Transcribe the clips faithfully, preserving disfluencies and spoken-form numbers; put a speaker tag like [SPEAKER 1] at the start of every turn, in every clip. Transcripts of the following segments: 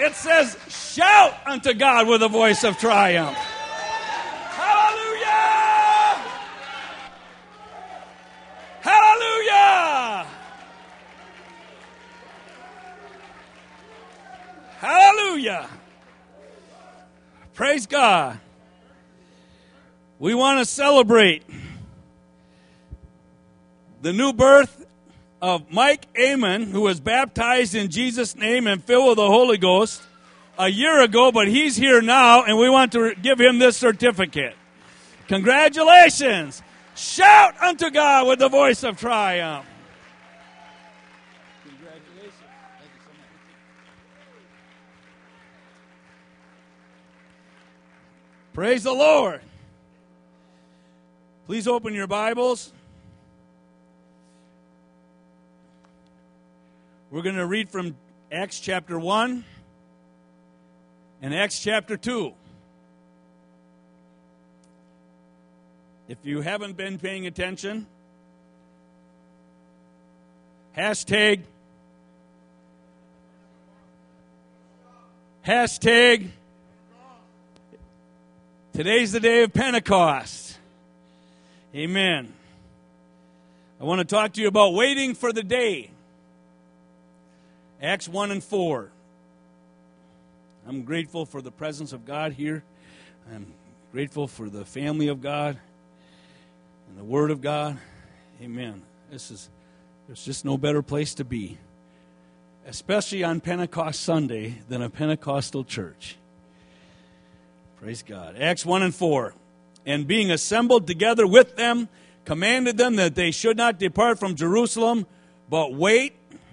[SPEAKER 1] It says, shout unto God with a voice of triumph. Hallelujah! Hallelujah! Hallelujah! Praise God. We want to celebrate the new birth of Mike Amon, who was baptized in Jesus' name and filled with the Holy Ghost a year ago, but he's here now, and we want to give him this certificate. Congratulations! Shout unto God with the voice of triumph. Congratulations. Thank you so much. Praise the Lord. Please open your Bibles. We're going to read from Acts chapter one and Acts chapter two. If you haven't been paying attention, hashtag, hashtag, today's the day of Pentecost. Amen. I want to talk to you about waiting for the day. Acts one and four. I'm grateful for the presence of God here. I'm grateful for the family of God and the Word of God. Amen. This is there's just no better place to be, especially on Pentecost Sunday, than a Pentecostal church. Praise God. Acts one and four. And being assembled together with them, commanded them that they should not depart from Jerusalem, but wait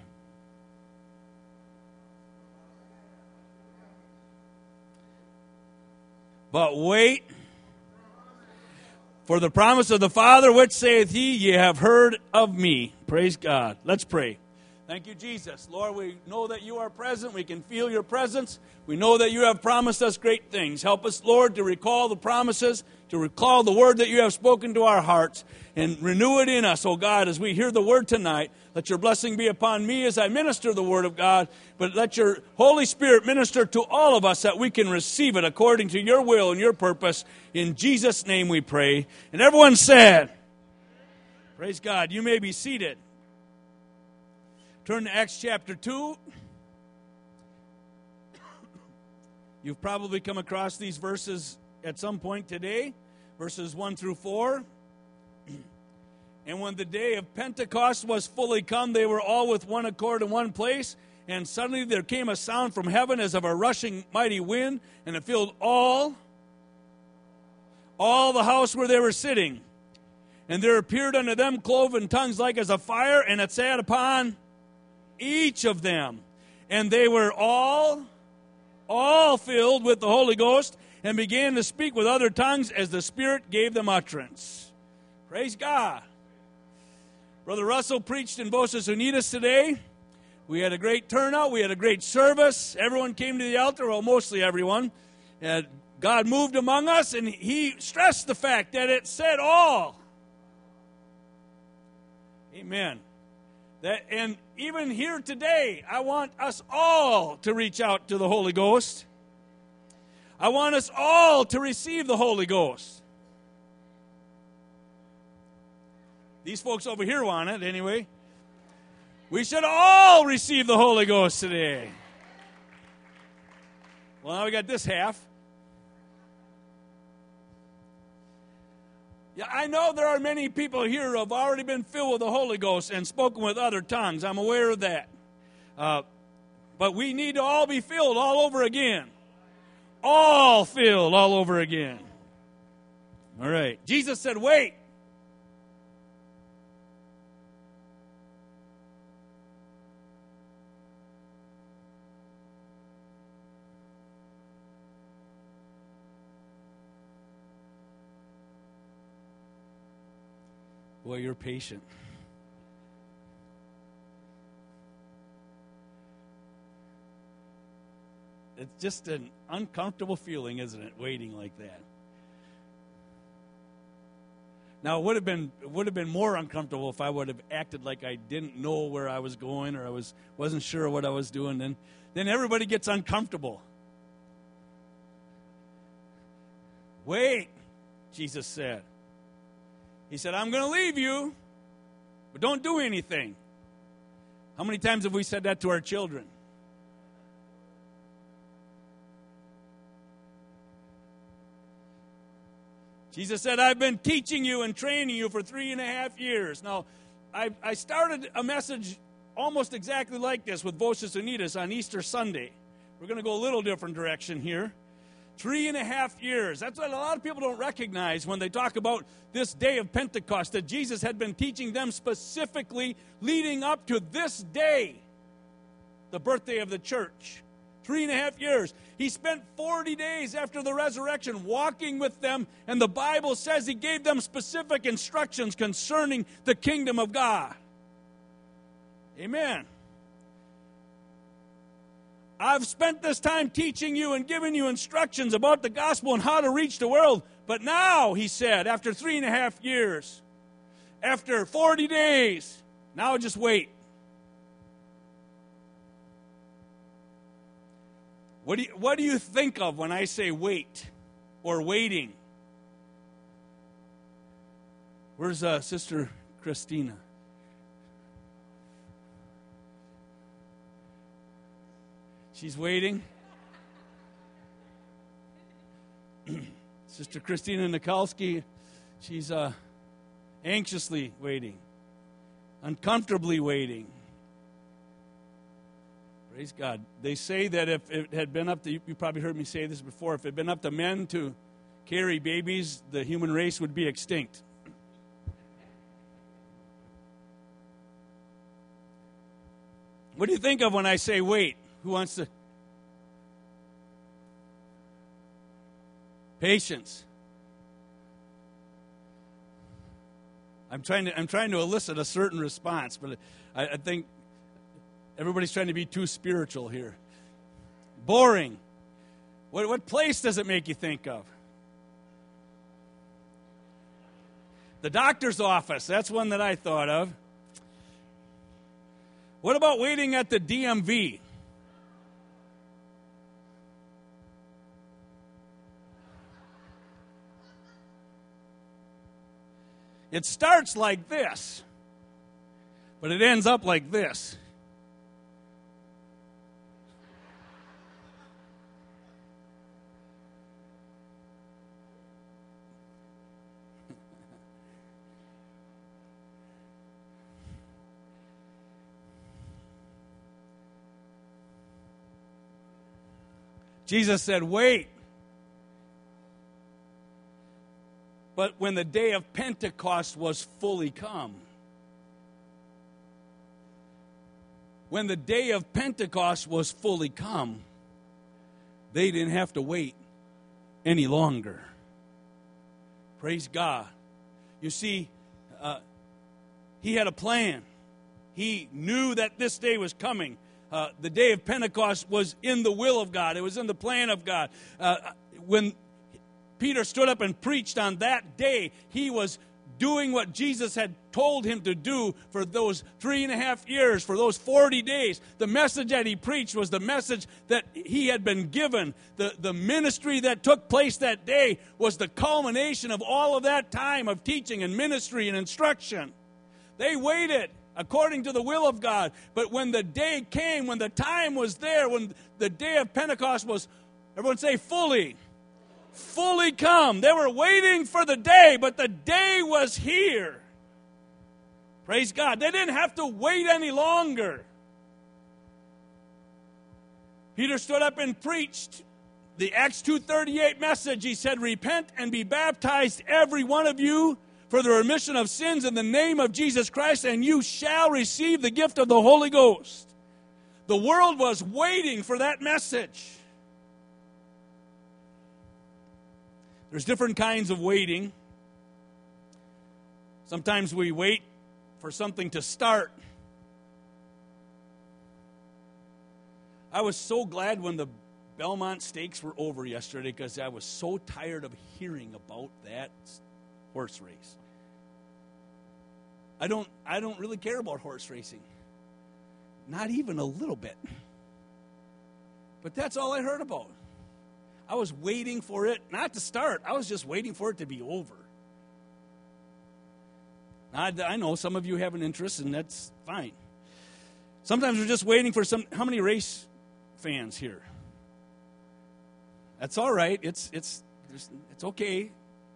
[SPEAKER 1] But wait for the promise of the Father, which saith he, ye have heard of me. Praise God. Let's pray. Thank you, Jesus. Lord, we know that you are present. We can feel your presence. We know that you have promised us great things. Help us, Lord, to recall the promises, to recall the word that you have spoken to our hearts, and renew it in us, oh God, as we hear the word tonight. Let your blessing be upon me as I minister the word of God, but let your Holy Spirit minister to all of us that we can receive it according to your will and your purpose. In Jesus' name we pray. And everyone said, praise God. You may be seated. Turn to Acts chapter two. You've probably come across these verses at some point today, verses one through four. And when the day of Pentecost was fully come, they were all with one accord in one place. And suddenly there came a sound from heaven as of a rushing mighty wind, and it filled all, all the house where they were sitting. And there appeared unto them cloven tongues like as a fire, and it sat upon each of them. And they were all, all filled with the Holy Ghost, and began to speak with other tongues as the Spirit gave them utterance. Praise God. Brother Russell preached in Voces Unidas today. We had a great turnout. We had a great service. Everyone came to the altar, well, mostly everyone. And God moved among us, and he stressed the fact that it said all. Amen. That, and even here today, I want us all to reach out to the Holy Ghost. I want us all to receive the Holy Ghost. These folks over here want it anyway. We should all receive the Holy Ghost today. Well, now we got this half. Yeah, I know there are many people here who have already been filled with the Holy Ghost and spoken with other tongues. I'm aware of that. Uh, but we need to all be filled all over again. All filled all over again. All right. Jesus said, wait. Boy, you're patient. It's just an uncomfortable feeling, isn't it, waiting like that? Now, it would have been it would have been more uncomfortable if I would have acted like I didn't know where I was going or I was wasn't sure what I was doing. Then, then everybody gets uncomfortable. Wait, Jesus said. He said, I'm going to leave you, but don't do anything. How many times have we said that to our children? Jesus said, I've been teaching you and training you for three and a half years. Now, I, I started a message almost exactly like this with Voces Unidas on Easter Sunday. We're going to go a little different direction here. Three and a half years. That's what a lot of people don't recognize when they talk about this day of Pentecost, that Jesus had been teaching them specifically leading up to this day, the birthday of the church. Three and a half years. He spent forty days after the resurrection walking with them, and the Bible says he gave them specific instructions concerning the kingdom of God. Amen. I've spent this time teaching you and giving you instructions about the gospel and how to reach the world. But now, he said, after three and a half years, after forty days, now just wait. What do you, what do you think of when I say wait or waiting? Where's uh, Sister Christina? She's waiting. Sister Christina Nikolsky, she's uh, anxiously waiting, uncomfortably waiting. Praise God. They say that if it had been up to, you probably heard me say this before, if it had been up to men to carry babies, the human race would be extinct. What do you think of when I say wait? Who wants to? Patience. I'm trying to I'm trying to elicit a certain response, but I, I think everybody's trying to be too spiritual here. Boring. What what place does it make you think of? The doctor's office. That's one that I thought of. What about waiting at the D M V? It starts like this, but it ends up like this. Jesus said, wait. But when the day of Pentecost was fully come, when the day of Pentecost was fully come, they didn't have to wait any longer. Praise God. You see, uh, he had a plan. He knew that this day was coming. Uh, the day of Pentecost was in the will of God. It was in the plan of God. Uh, when Peter stood up and preached on that day, he was doing what Jesus had told him to do for those three and a half years, for those forty days. The message that he preached was the message that he had been given. The, the ministry that took place that day was the culmination of all of that time of teaching and ministry and instruction. They waited according to the will of God. But when the day came, when the time was there, when the day of Pentecost was, everyone say fully, fully come. They were waiting for the day, but the day was here. Praise God. They didn't have to wait any longer. Peter stood up and preached the Acts two thirty-eight message. He said, repent and be baptized, every one of you, for the remission of sins in the name of Jesus Christ, and you shall receive the gift of the Holy Ghost. The world was waiting for that message. There's different kinds of waiting. Sometimes we wait for something to start. I was so glad when the Belmont Stakes were over yesterday because I was so tired of hearing about that horse race. I don't, I don't really care about horse racing. Not even a little bit. But that's all I heard about. I was waiting for it, not to start. I was just waiting for it to be over. I, I know some of you have an interest, and that's fine. Sometimes we're just waiting for some. How many race fans here? That's all right. It's it's it's okay.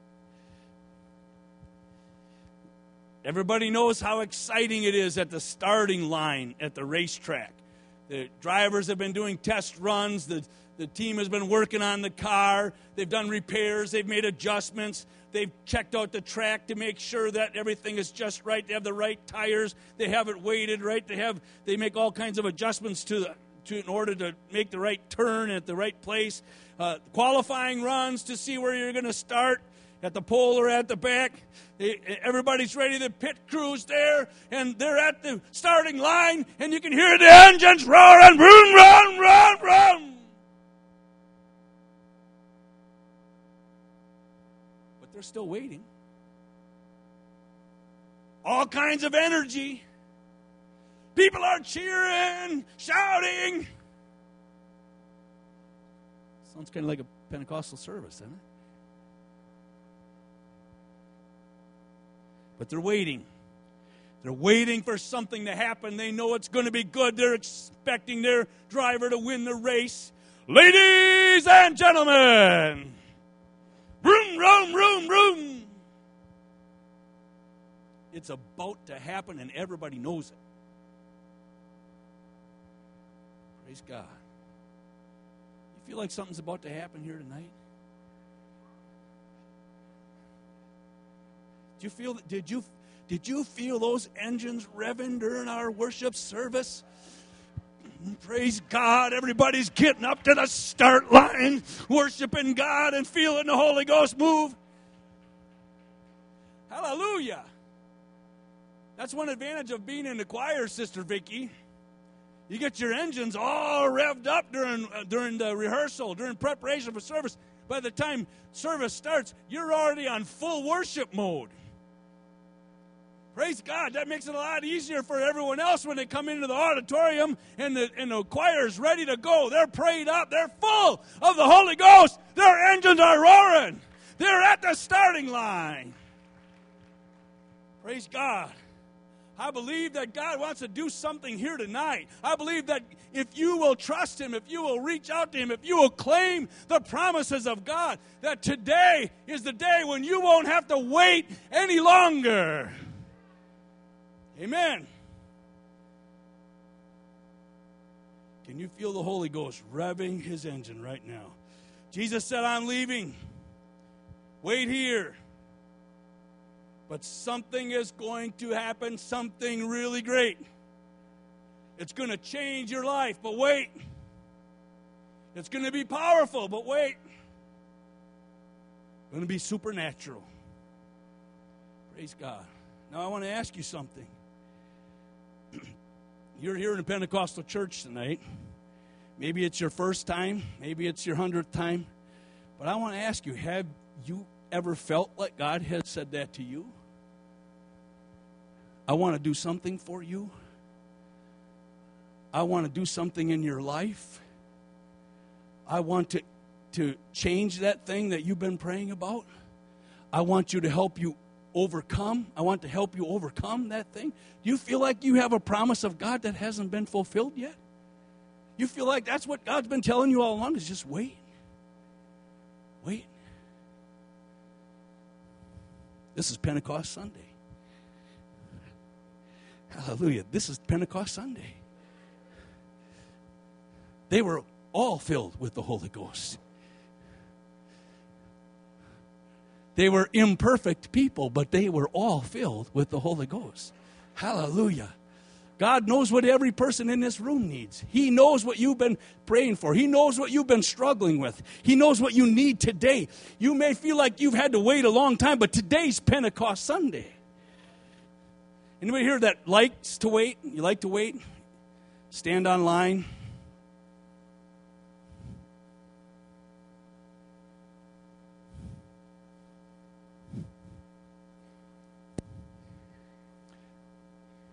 [SPEAKER 1] Everybody knows how exciting it is at the starting line at the racetrack. The drivers have been doing test runs. The, the team has been working on the car. They've done repairs. They've made adjustments. They've checked out the track to make sure that everything is just right. They have the right tires. They have it weighted right. They have they make all kinds of adjustments to the, to in order to make the right turn at the right place. Uh, qualifying runs to see where you're going to start. At the pole or at the back. Everybody's ready. The pit crew's there, and they're at the starting line, and you can hear the engines roaring. Vroom, vroom, vroom, vroom. But they're still waiting. All kinds of energy. People are cheering, shouting. Sounds kind of like a Pentecostal service, doesn't it? But they're waiting. They're waiting for something to happen. They know it's going to be good. They're expecting their driver to win the race. Ladies and gentlemen, vroom, vroom, vroom, vroom. It's about to happen, and everybody knows it. Praise God. You feel like something's about to happen here tonight? Did you feel? Did you did you feel those engines revving during our worship service? Praise God! Everybody's getting up to the start line, worshiping God and feeling the Holy Ghost move. Hallelujah! That's one advantage of being in the choir, Sister Vicki. You get your engines all revved up during uh, during the rehearsal, during preparation for service. By the time service starts, you're already on full worship mode. Praise God. That makes it a lot easier for everyone else when they come into the auditorium and the, and the choir is ready to go. They're prayed up. They're full of the Holy Ghost. Their engines are roaring. They're at the starting line. Praise God. I believe that God wants to do something here tonight. I believe that if you will trust Him, if you will reach out to Him, if you will claim the promises of God, that today is the day when you won't have to wait any longer. Amen. Can you feel the Holy Ghost revving His engine right now? Jesus said, I'm leaving. Wait here. But something is going to happen, something really great. It's going to change your life, but wait. It's going to be powerful, but wait. It's going to be supernatural. Praise God. Now I want to ask you something. You're here in a Pentecostal church tonight. Maybe it's your first time. Maybe it's your hundredth time. But I want to ask you, have you ever felt like God has said that to you? I want to do something for you. I want to do something in your life. I want to, to change that thing that you've been praying about. I want you to help you overcome. I want to help you overcome that thing. Do you feel like you have a promise of God that hasn't been fulfilled yet? You feel like that's what God's been telling you all along, is just wait. Wait. This is Pentecost Sunday. Hallelujah. This is Pentecost Sunday. They were all filled with the Holy Ghost. They were imperfect people, but they were all filled with the Holy Ghost. Hallelujah. God knows what every person in this room needs. He knows what you've been praying for. He knows what you've been struggling with. He knows what you need today. You may feel like you've had to wait a long time, but today's Pentecost Sunday. Anybody here that likes to wait? You like to wait? Stand on line.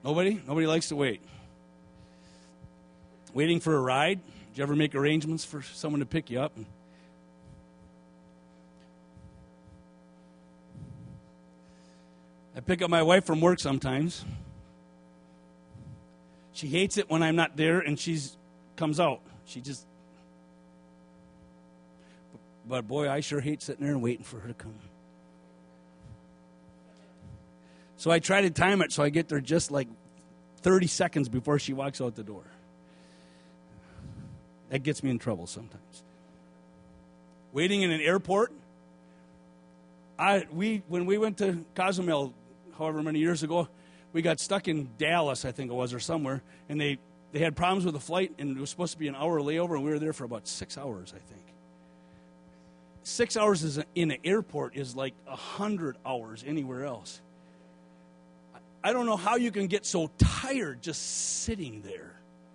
[SPEAKER 1] Nobody? Nobody likes to wait. Waiting for a ride? Did you ever make arrangements for someone to pick you up? I pick up my wife from work sometimes. She hates it when I'm not there and she comes out. She just... But boy, I sure hate sitting there and waiting for her to come. So I try to time it so I get there just like thirty seconds before she walks out the door. That gets me in trouble sometimes. Waiting in an airport. I we when we went to Cozumel, however many years ago, we got stuck in Dallas, I think it was, or somewhere, and they, they had problems with the flight, and it was supposed to be an hour layover, and we were there for about six hours, I think. Six hours is a, in an airport is like a hundred hours anywhere else. I don't know how you can get so tired just sitting there.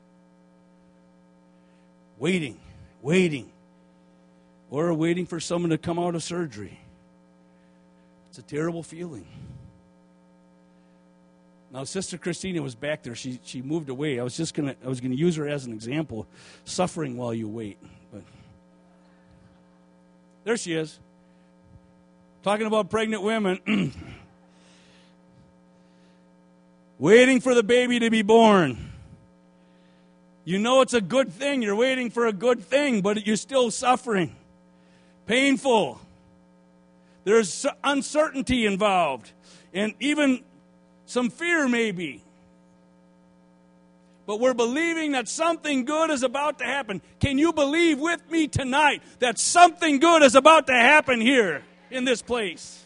[SPEAKER 1] Waiting, waiting. Or waiting for someone to come out of surgery. It's a terrible feeling. Now, Sister Christina was back there. She she moved away. I was just gonna I was gonna use her as an example. Suffering while you wait. But there she is. Talking about pregnant women. Waiting for the baby to be born. You know it's a good thing. You're waiting for a good thing, but you're still suffering. Painful. There's uncertainty involved. And even some fear maybe. But we're believing that something good is about to happen. Can you believe with me tonight that something good is about to happen here in this place?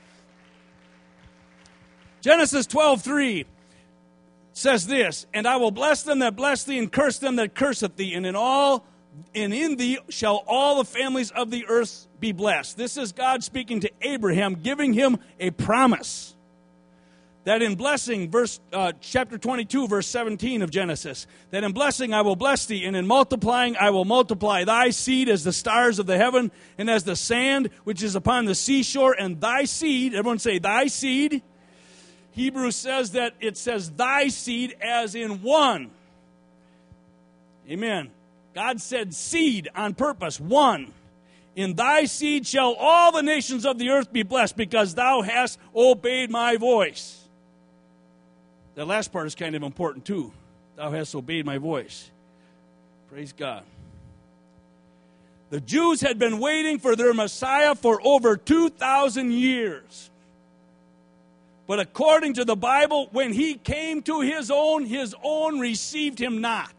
[SPEAKER 1] Genesis twelve three says this, and I will bless them that bless thee, and curse them that curseth thee, and in all and in thee shall all the families of the earth be blessed. This is God speaking to Abraham, giving him a promise. That in blessing, verse uh, chapter twenty-two, verse seventeen of Genesis, that in blessing I will bless thee, and in multiplying I will multiply thy seed as the stars of the heaven, and as the sand which is upon the seashore, and thy seed, everyone say thy seed. Hebrews says that it says thy seed as in one. Amen. God said seed on purpose, one. In thy seed shall all the nations of the earth be blessed, because thou hast obeyed my voice. That last part is kind of important too. Thou hast obeyed my voice. Praise God. The Jews had been waiting for their Messiah for over two thousand years. But according to the Bible, when he came to his own, his own received him not.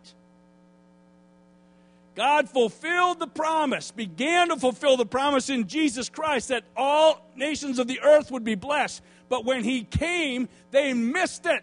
[SPEAKER 1] God fulfilled the promise, began to fulfill the promise in Jesus Christ that all nations of the earth would be blessed. But when he came, they missed it.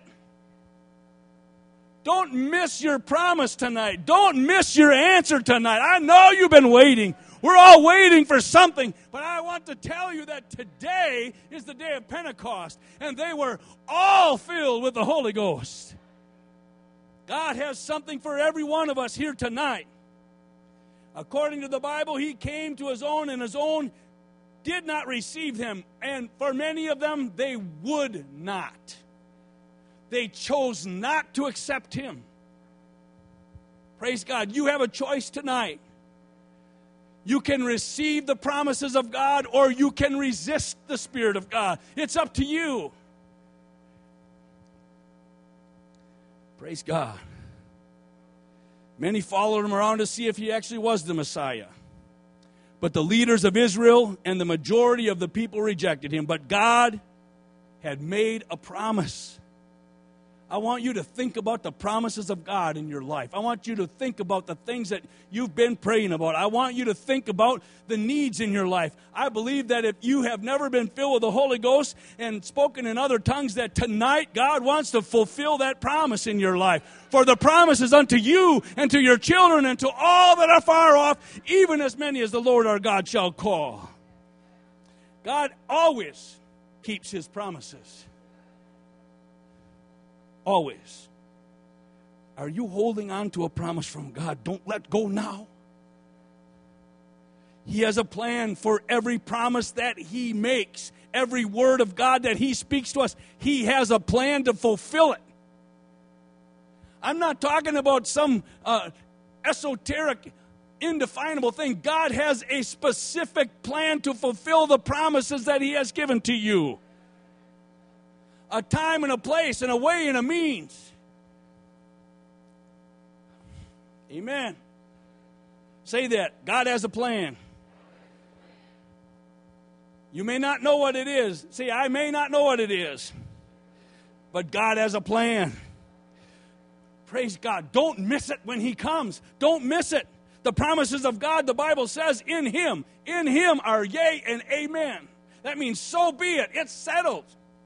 [SPEAKER 1] Don't miss your promise tonight. Don't miss your answer tonight. I know you've been waiting. We're all waiting for something. But I want to tell you that today is the day of Pentecost. And they were all filled with the Holy Ghost. God has something for every one of us here tonight. According to the Bible, he came to his own, and his own did not receive him. And for many of them, they would not. They chose not to accept him. Praise God. You have a choice tonight. You can receive the promises of God, or you can resist the Spirit of God. It's up to you. Praise God. Many followed him around to see if he actually was the Messiah. But the leaders of Israel and the majority of the people rejected him. But God had made a promise. I want you to think about the promises of God in your life. I want you to think about the things that you've been praying about. I want you to think about the needs in your life. I believe that if you have never been filled with the Holy Ghost and spoken in other tongues, that tonight God wants to fulfill that promise in your life. For the promise is unto you and to your children and to all that are far off, even as many as the Lord our God shall call. God always keeps his promises. Always. Are you holding on to a promise from God? Don't let go now. He has a plan for every promise that he makes. Every word of God that he speaks to us, he has a plan to fulfill it. I'm not talking about some uh, esoteric, indefinable thing. God has a specific plan to fulfill the promises that he has given to you. A time and a place and a way and a means. Amen. Say that. God has a plan. You may not know what it is. See, I may not know what it is. But God has a plan. Praise God. Don't miss it when he comes. Don't miss it. The promises of God, the Bible says, in him. In him are yea and amen. That means so be it. It's settled.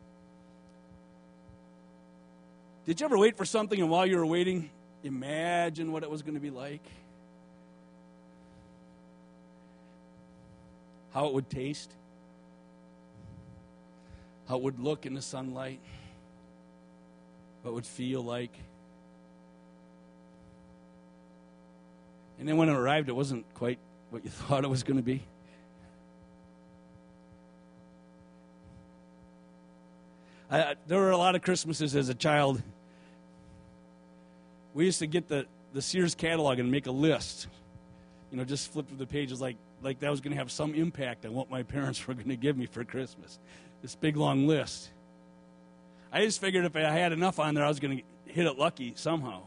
[SPEAKER 1] Did you ever wait for something and while you were waiting, imagine what it was going to be like? How it would taste? How it would look in the sunlight? What it would feel like? And then when it arrived, it wasn't quite what you thought it was going to be. I, there were a lot of Christmases as a child. We used to get the, the Sears catalog and make a list. You know, just flip through the pages like, like that was going to have some impact on what my parents were going to give me for Christmas. This big, long list. I just figured if I had enough on there, I was going to hit it lucky somehow.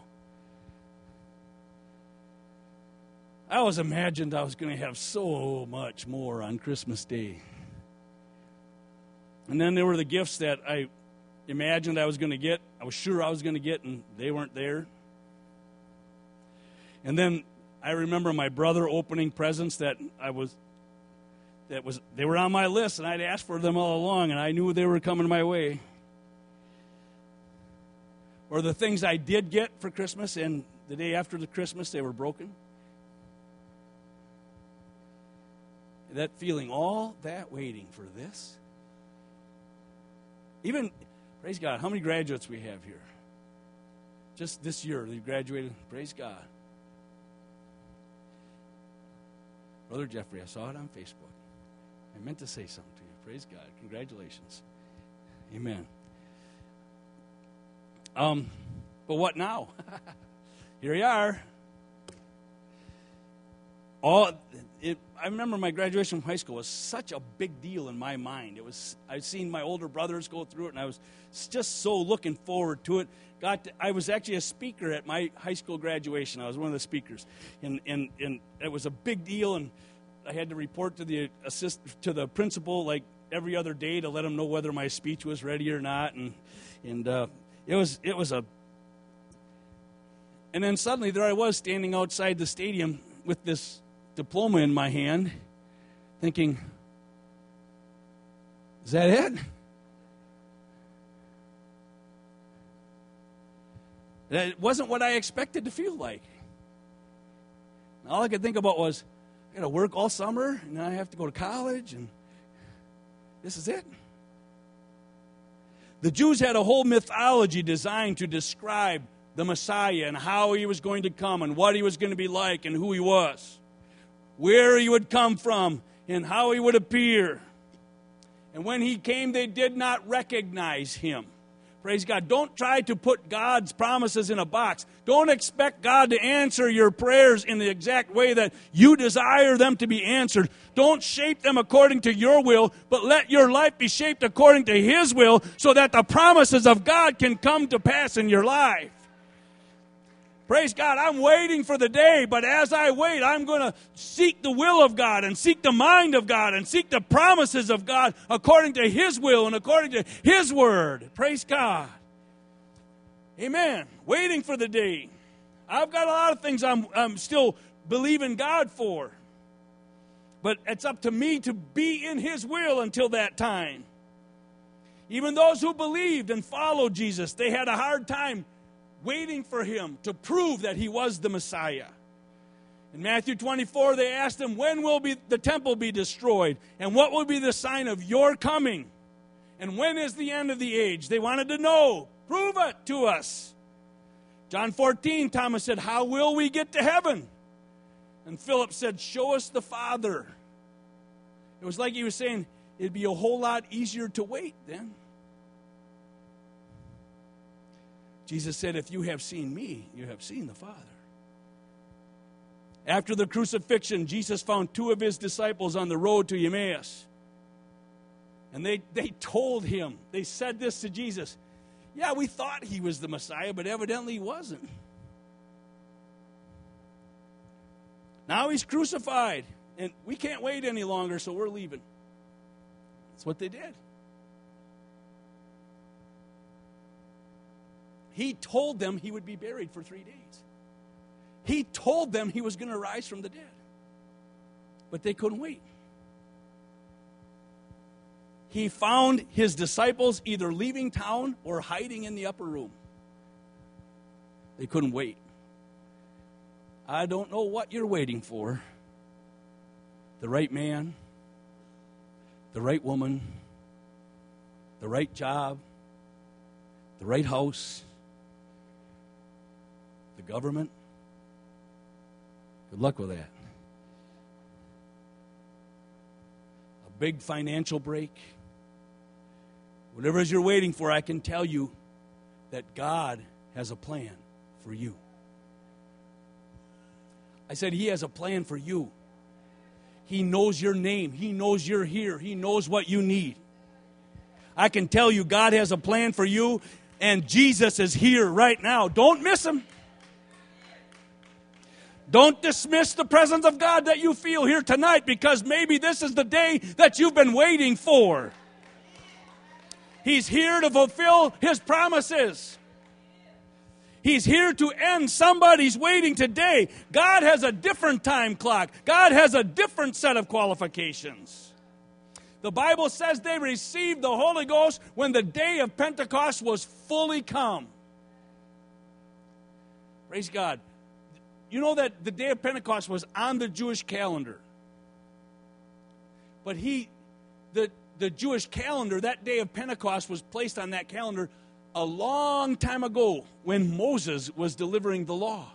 [SPEAKER 1] I always imagined I was going to have so much more on Christmas Day. And then there were the gifts that I imagined I was going to get. I was sure I was going to get, and they weren't there. And then I remember my brother opening presents that I was, that was, they were on my list, and I'd asked for them all along, and I knew they were coming my way. Or the things I did get for Christmas, and the day after the Christmas, they were broken. That feeling, all that waiting for this. Even, praise God, how many graduates we have here? Just this year, they graduated. Praise God. Brother Jeffrey, I saw it on Facebook. I meant to say something to you. Praise God. Congratulations. Amen. Um, but what now? Here you are. All it, I remember my graduation from high school was such a big deal in my mind. It was I'd seen my older brothers go through it, and I was just so looking forward to it. Got to, I was actually a speaker at my high school graduation. I was one of the speakers, and and and it was a big deal. And I had to report to the assist to the principal like every other day to let him know whether my speech was ready or not. And and uh, it was it was a. And then suddenly there I was standing outside the stadium with this diploma in my hand, thinking, is that it? That wasn't what I expected to feel like. All I could think about was, I got to work all summer, and then I have to go to college, and this is it. The Jews had a whole mythology designed to describe the Messiah and how he was going to come and what he was going to be like and who he was, where he would come from and how he would appear. And when he came, they did not recognize him. Praise God. Don't try to put God's promises in a box. Don't expect God to answer your prayers in the exact way that you desire them to be answered. Don't shape them according to your will, but let your life be shaped according to his will so that the promises of God can come to pass in your life. Praise God, I'm waiting for the day, but as I wait, I'm going to seek the will of God and seek the mind of God and seek the promises of God according to his will and according to his word. Praise God. Amen. Waiting for the day. I've got a lot of things I'm, I'm still believing God for, but it's up to me to be in his will until that time. Even those who believed and followed Jesus, they had a hard time waiting for him to prove that he was the Messiah. In Matthew twenty-four, they asked him, when will be the temple be destroyed? And what will be the sign of your coming? And when is the end of the age? They wanted to know. Prove it to us. John fourteen, Thomas said, how will we get to heaven? And Philip said, show us the Father. It was like he was saying, it'd be a whole lot easier to wait then. Jesus said, if you have seen me, you have seen the Father. After the crucifixion, Jesus found two of his disciples on the road to Emmaus. And they, they told him, they said this to Jesus, yeah, we thought he was the Messiah, but evidently he wasn't. Now he's crucified, and we can't wait any longer, so we're leaving. That's what they did. He told them he would be buried for three days. He told them he was going to rise from the dead. But they couldn't wait. He found his disciples either leaving town or hiding in the upper room. They couldn't wait. I don't know what you're waiting for. The right man, the right woman, the right job, the right house, the government. Good luck with that. A big financial break. Whatever it is you're waiting for, I can tell you that God has a plan for you. I said he has a plan for you. He knows your name. He knows you're here. He knows what you need. I can tell you God has a plan for you, and Jesus is here right now. Don't miss him. Don't dismiss the presence of God that you feel here tonight, because maybe this is the day that you've been waiting for. He's here to fulfill his promises. He's here to end somebody's waiting today. God has a different time clock. God has a different set of qualifications. The Bible says they received the Holy Ghost when the day of Pentecost was fully come. Praise God. You know that the day of Pentecost was on the Jewish calendar. But he, the, the Jewish calendar, that day of Pentecost was placed on that calendar a long time ago when Moses was delivering the law.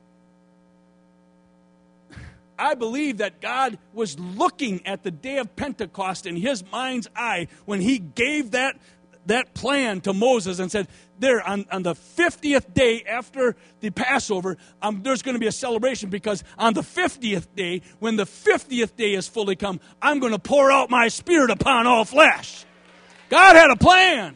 [SPEAKER 1] I believe that God was looking at the day of Pentecost in his mind's eye when he gave that, that plan to Moses and said, there, on, on the fiftieth day after the Passover, um, there's going to be a celebration, because on the fiftieth day, when the fiftieth day is fully come, I'm going to pour out my Spirit upon all flesh. God had a plan.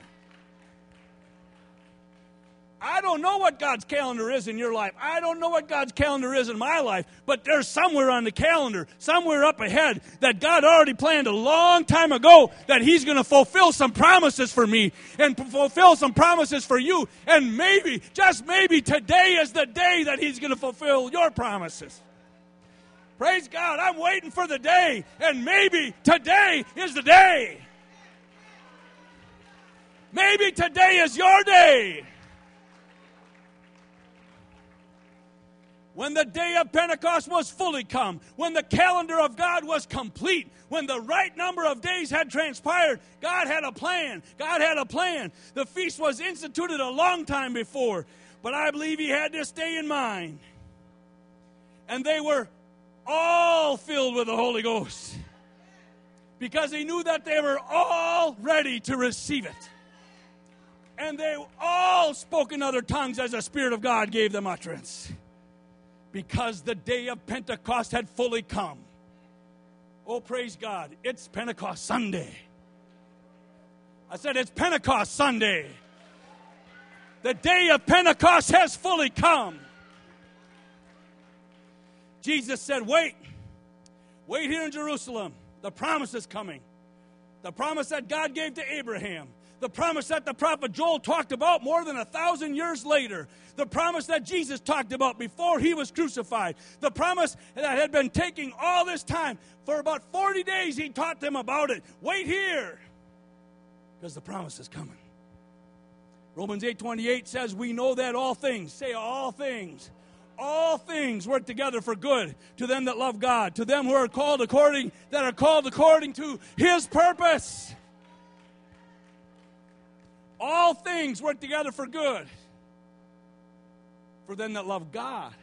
[SPEAKER 1] I don't know what God's calendar is in your life. I don't know what God's calendar is in my life, but there's somewhere on the calendar, somewhere up ahead, that God already planned a long time ago that he's going to fulfill some promises for me and fulfill some promises for you. And maybe, just maybe, today is the day that he's going to fulfill your promises. Praise God. I'm waiting for the day, and maybe today is the day. Maybe today is your day. When the day of Pentecost was fully come, when the calendar of God was complete, when the right number of days had transpired, God had a plan. God had a plan. The feast was instituted a long time before, but I believe he had this day in mind. And they were all filled with the Holy Ghost, because he knew that they were all ready to receive it. And they all spoke in other tongues as the Spirit of God gave them utterance. Because the day of Pentecost had fully come. Oh, praise God. It's Pentecost Sunday. I said it's Pentecost Sunday. The day of Pentecost has fully come. Jesus said, wait. Wait here in Jerusalem. The promise is coming. The promise that God gave to Abraham. The promise that the prophet Joel talked about more than a thousand years later. The promise that Jesus talked about before he was crucified. The promise that had been taking all this time. For about forty days he taught them about it. Wait here, because the promise is coming. Romans eight twenty-eight says, we know that all things, say all things, all things work together for good to them that love God, to them who are called according, that are called according to his purpose. All things work together for good for them that love God.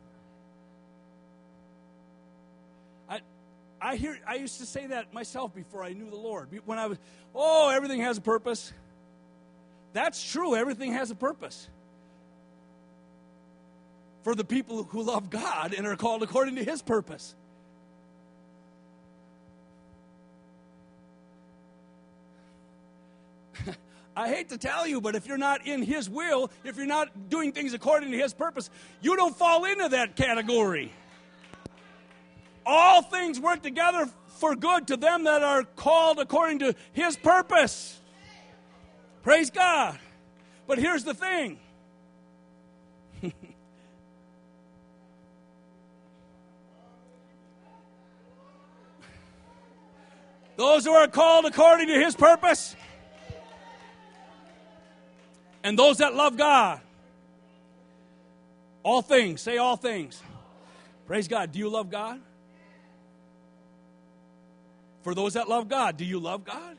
[SPEAKER 1] I I hear I used to say that myself before I knew the Lord. When I was, oh, everything has a purpose. That's true, everything has a purpose. for the people who love God and are called according to His purpose. I hate to tell you, but if you're not in His will, if you're not doing things according to His purpose, you don't fall into that category. All things work together for good to them that are called according to His purpose. Praise God. But here's the thing. Those who are called according to His purpose, and those that love God, all things, say all things. Praise God. Do you love God? For those that love God, do you love God?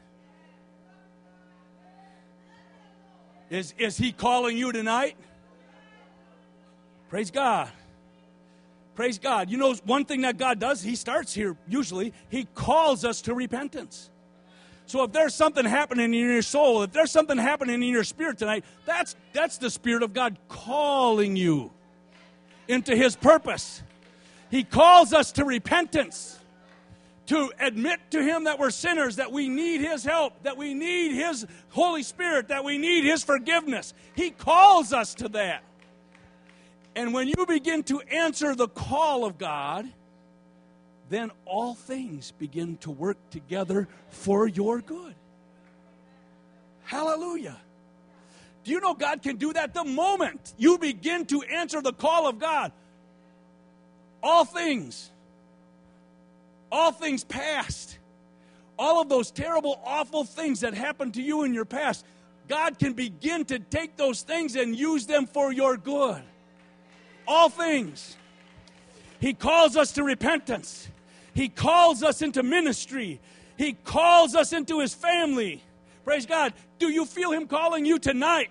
[SPEAKER 1] Is, is He calling you tonight? Praise God. Praise God. You know, one thing that God does, He starts here usually. He calls us to repentance. So if there's something happening in your soul, if there's something happening in your spirit tonight, that's, that's the Spirit of God calling you into His purpose. He calls us to repentance, to admit to Him that we're sinners, that we need His help, that we need His Holy Spirit, that we need His forgiveness. He calls us to that. And when you begin to answer the call of God, then all things begin to work together for your good. Hallelujah. Do you know God can do that the moment you begin to answer the call of God? All things, all things past, all of those terrible, awful things that happened to you in your past, God can begin to take those things and use them for your good. All things. He calls us to repentance. He calls us into ministry. He calls us into His family. Praise God. Do you feel Him calling you tonight?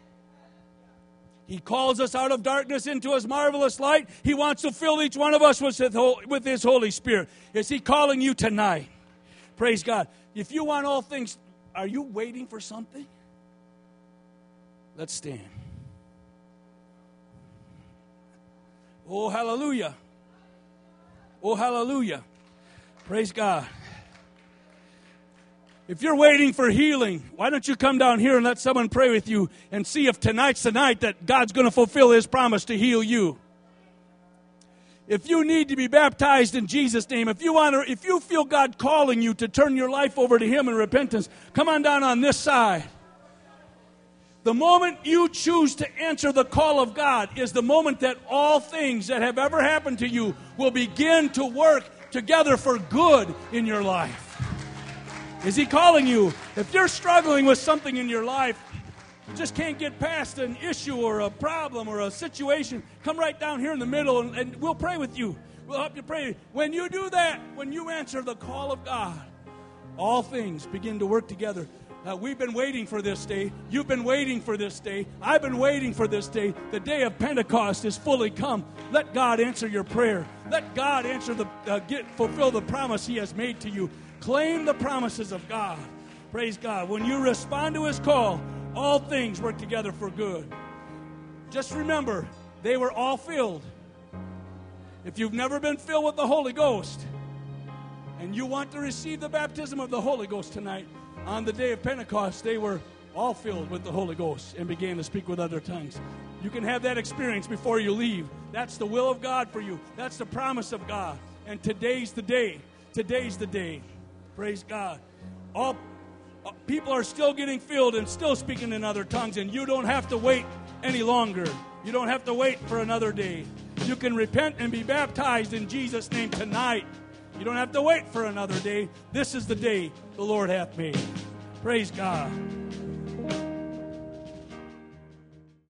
[SPEAKER 1] He calls us out of darkness into His marvelous light. He wants to fill each one of us with His Holy Spirit. Is He calling you tonight? Praise God. If you want all things, are you waiting for something? Let's stand. Oh, hallelujah. Oh, hallelujah. Praise God. If you're waiting for healing, why don't you come down here and let someone pray with you and see if tonight's the night that God's going to fulfill His promise to heal you. If you need to be baptized in Jesus' name, if you want to, if you feel God calling you to turn your life over to Him in repentance, come on down on this side. The moment you choose to answer the call of God is the moment that all things that have ever happened to you will begin to work together for good in your life. Is He calling you? If you're struggling with something in your life, you just can't get past an issue or a problem or a situation, come right down here in the middle and, and we'll pray with you. We'll help you pray. When you do that, when you answer the call of God, all things begin to work together. Uh, we've been waiting for this day. You've been waiting for this day. I've been waiting for this day. The day of Pentecost is fully come. Let God answer your prayer. Let God answer the uh, get fulfill the promise He has made to you. Claim the promises of God. Praise God. When you respond to His call, all things work together for good. Just remember, they were all filled. If you've never been filled with the Holy Ghost, and you want to receive the baptism of the Holy Ghost tonight, on the day of Pentecost, they were all filled with the Holy Ghost and began to speak with other tongues. You can have that experience before you leave. That's the will of God for you. That's the promise of God. And today's the day. Today's the day. Praise God. All uh, people are still getting filled and still speaking in other tongues, and you don't have to wait any longer. You don't have to wait for another day. You can repent and be baptized in Jesus' name tonight. You don't have to wait for another day. This is the day the Lord hath made. Praise God.